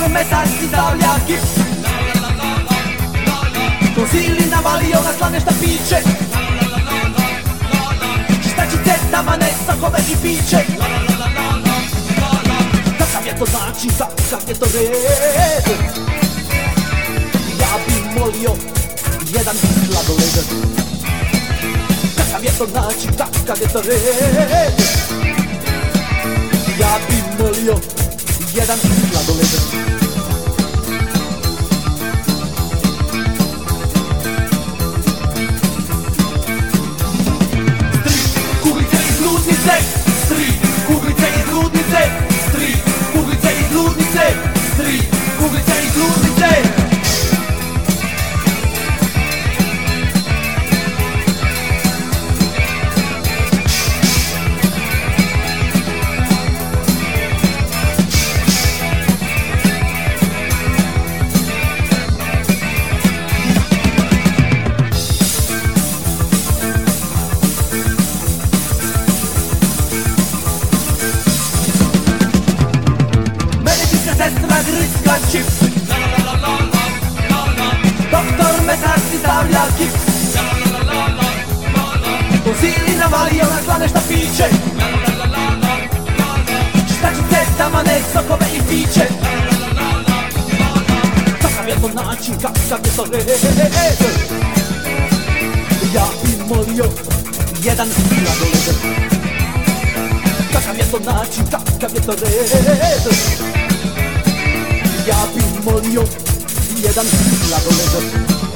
mesar si stavlja gips. Konzili navalio na slane štapiće. Čistači cetama nesakove i piće. Kakav je to način, kakav je to red? Ja bi molio jedan sladoled. Kakav je to način, kakav je to red? Ja bi molio jedan sladoled. Sestra gryzka chips. Doktor mesar si stavlja gips. Konzili navalio na slane štapiće. Čistači cetama nesokove i piće. Kakav je to način, kakav je to red? Ja bi molio jedan sladoled. Kakav je to način, kakav je to red? Ja bi molio jedan sladoled.